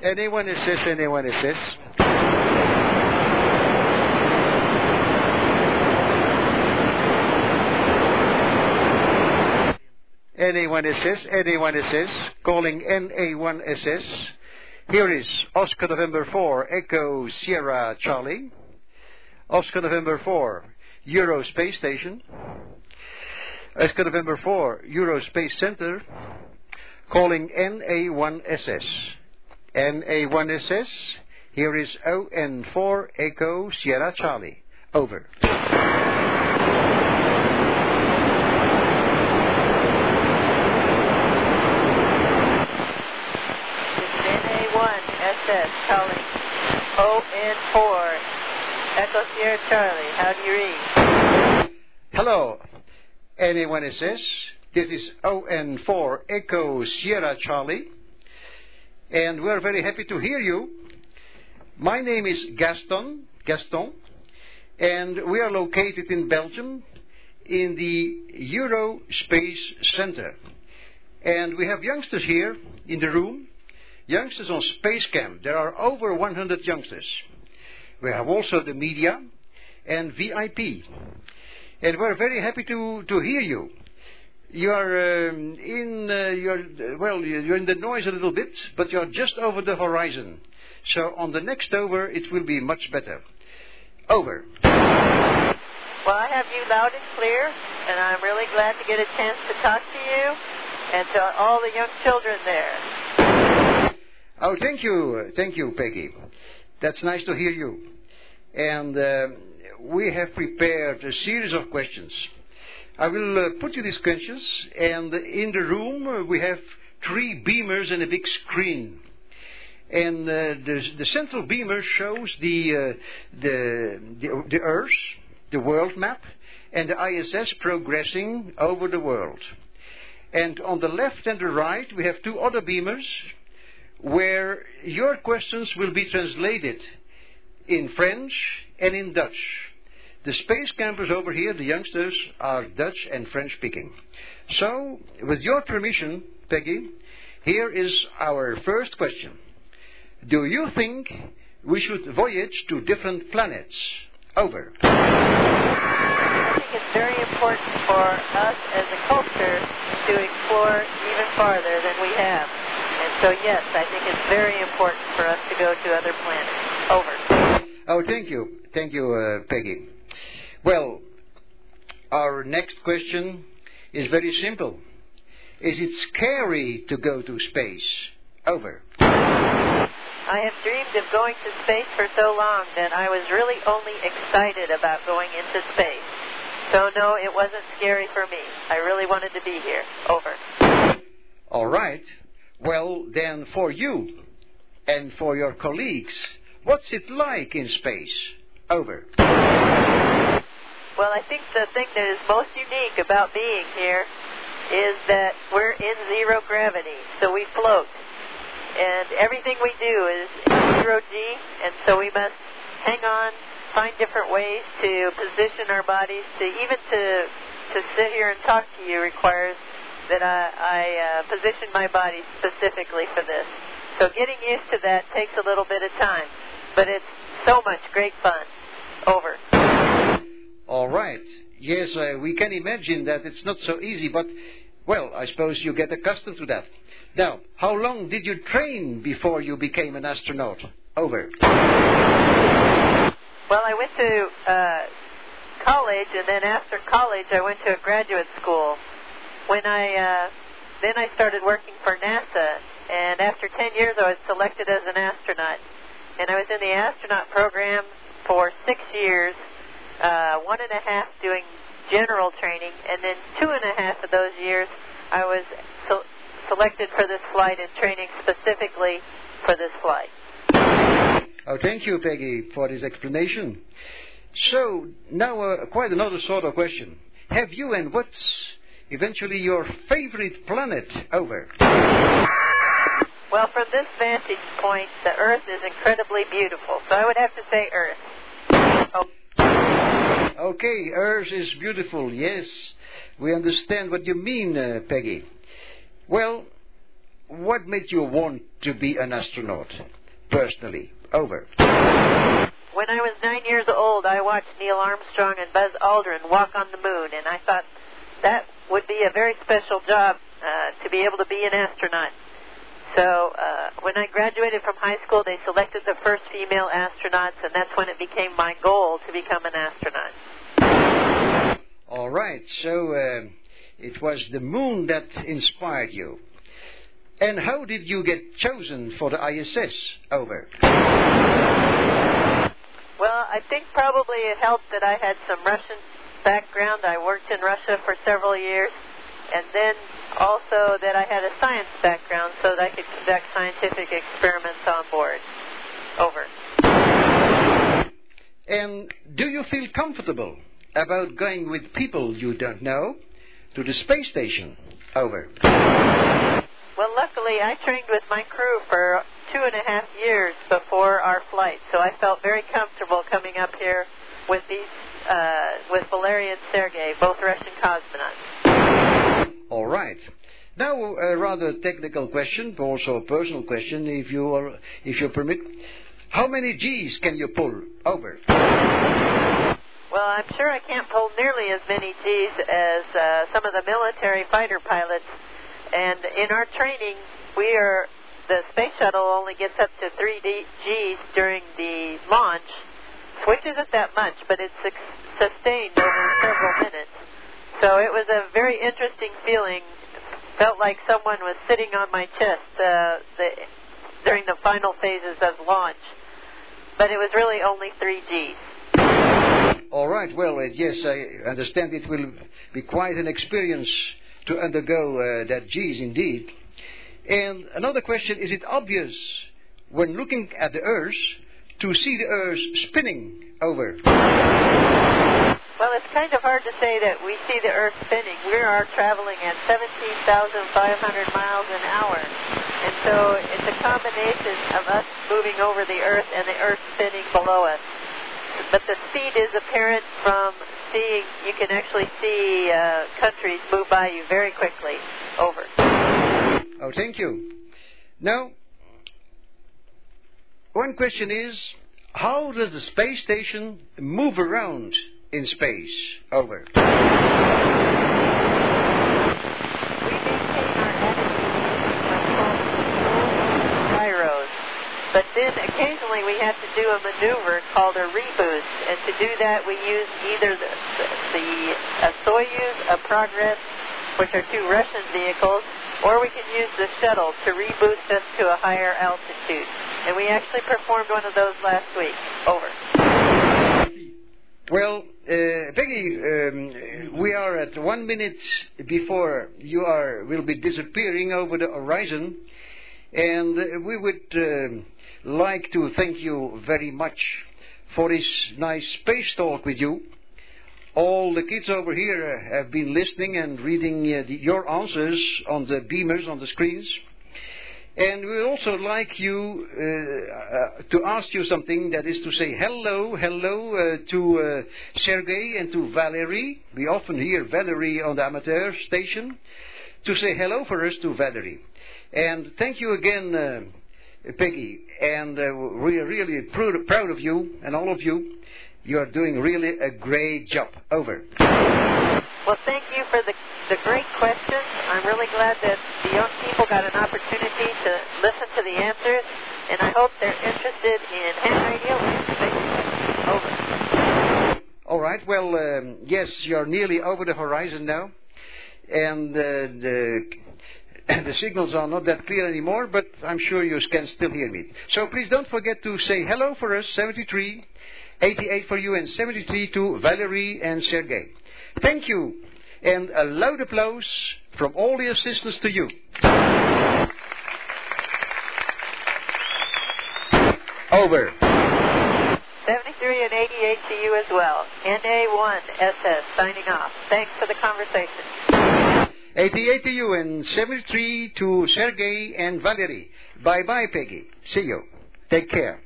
Anyone assist? Anyone assist? Anyone assist? Anyone assist? Calling NA1 assist. Here is Oscar November 4, Echo Sierra Charlie. Oscar November 4, Euro Space Station. Oscar November 4, Euro Space Center. Calling NA1SS. NA1SS. Here is ON4 Echo Sierra Charlie. Over. NA1SS calling ON4 Echo Sierra Charlie. How do you read? Hello. NA1SS. This is ON4 Echo Sierra Charlie. And we're very happy to hear you. My name is Gaston, and we are located in Belgium in the Euro Space Center. And we have youngsters here in the room, youngsters on Space Camp. There are over 100 youngsters. We have also the media and VIP. And we're very happy to hear you. You're in the noise a little bit, but you're just over the horizon. So on the next over, it will be much better. Over. Well, I have you loud and clear, and I'm really glad to get a chance to talk to you and to all the young children there. Oh, thank you, Peggy. That's nice to hear you. And we have prepared a series of questions. I will put you these questions, and in the room we have 3 beamers and a big screen. And the central beamer shows the Earth, the world map, and the ISS progressing over the world. And on the left and the right we have 2 other beamers where your questions will be translated in French and in Dutch. The space campers over here, the youngsters, are Dutch and French speaking. So, with your permission, Peggy, here is our first question. Do you think we should voyage to different planets? Over. I think it's very important for us as a culture to explore even farther than we have. And so, yes, I think it's very important for us to go to other planets. Over. Oh, thank you. Thank you, Peggy. Well, our next question is very simple. Is it scary to go to space? Over. I have dreamed of going to space for so long that I was really only excited about going into space. So no, it wasn't scary for me. I really wanted to be here. Over. All right. Well, then for you and for your colleagues, what's it like in space? Over. Well, I think the thing that is most unique about being here is that we're in zero gravity, so we float. And everything we do is zero G, and so we must hang on, find different ways to position our bodies. Even to sit here and talk to you requires that I position my body specifically for this. So getting used to that takes a little bit of time, but it's so much great fun. Over. All right. Yes, we can imagine that it's not so easy, but, well, I suppose you get accustomed to that. Now, how long did you train before you became an astronaut? Over. Well, I went to college, and then after college I went to a graduate school. Then I started working for NASA, and after 10 years I was selected as an astronaut. And I was in the astronaut program for 6 years, 1.5 doing general training, and then 2.5 of those years I was selected for this flight and training specifically for this flight. Oh, thank you, Peggy, for this explanation. So, now quite another sort of question. Have you and what's eventually your favorite planet? Over. Well, from this vantage point, the Earth is incredibly beautiful, so I would have to say Earth. Oh. Okay, Earth is beautiful, yes. We understand what you mean, Peggy. Well, what made you want to be an astronaut, personally? Over. When I was 9 years old, I watched Neil Armstrong and Buzz Aldrin walk on the moon, and I thought that would be a very special job to be able to be an astronaut. So when I graduated from high school, they selected the first female astronauts, and that's when it became my goal to become an astronaut. All right, so it was the moon that inspired you. And how did you get chosen for the ISS? Over. Well, I think probably it helped that I had some Russian background. I worked in Russia for several years. And then also that I had a science background so that I could conduct scientific experiments on board. Over. And do you feel comfortable about going with people you don't know to the space station? Over. Well, luckily I trained with my crew for 2.5 years before our flight, so I felt very comfortable coming up here with with Valery and Sergei, both Russian cosmonauts. All right. Now, a rather technical question, but also a personal question, if you permit. How many G's can you pull? Over. Well, I'm sure I can't pull nearly as many G's as some of the military fighter pilots. And in our training, the space shuttle only gets up to 3 G's during the launch, which isn't that much, but it's sustained over several minutes. So it was a very interesting feeling. Felt like someone was sitting on my chest during the final phases of launch. But it was really only 3 G's. All right. Well, yes, I understand it will be quite an experience to undergo that G's indeed. And another question, is it obvious when looking at the Earth to see the Earth spinning? Over. Well, it's kind of hard to say that we see the Earth spinning. We are traveling at 17,500 miles an hour. And so it's a combination of us moving over the Earth and the Earth spinning below us. But the speed is apparent from you can actually see countries move by you very quickly. Over. Oh, thank you. Now, one question is, how does the space station move around in space? Over. We maintain our attitude by gyros, but then occasionally we have to do a maneuver called a reboost, and to do that we use either a Soyuz, a Progress, which are 2 Russian vehicles, or we can use the shuttle to reboost us to a higher altitude. And we actually performed one of those last week. Over. Well, Peggy, we are at 1 minute before you will be disappearing over the horizon, and we would like to thank you very much for this nice space talk with you. All the kids over here have been listening and reading your answers on the beamers, on the screens. And we would also like you to ask you something, that is to say hello to Sergei and to Valery. We often hear Valery on the amateur station. To say hello for us to Valery. And thank you again, Peggy. And we are really proud of you and all of you. You are doing really a great job. Over. Well, thank you for the great questions. I'm really glad that the young people got an opportunity to listen to the answers, and I hope they're interested in ham radio and space. Over. All right. Well, yes, you're nearly over the horizon now, and the signals are not that clear anymore, but I'm sure you can still hear me. So please don't forget to say hello for us, 73, 88 for you, and 73 to Valery and Sergei. Thank you, and a loud applause from all the assistants to you. Over. 73 and 88 to you as well. NA1SS signing off. Thanks for the conversation. 88 to you and 73 to Sergei and Valery. Bye-bye, Peggy. See you. Take care.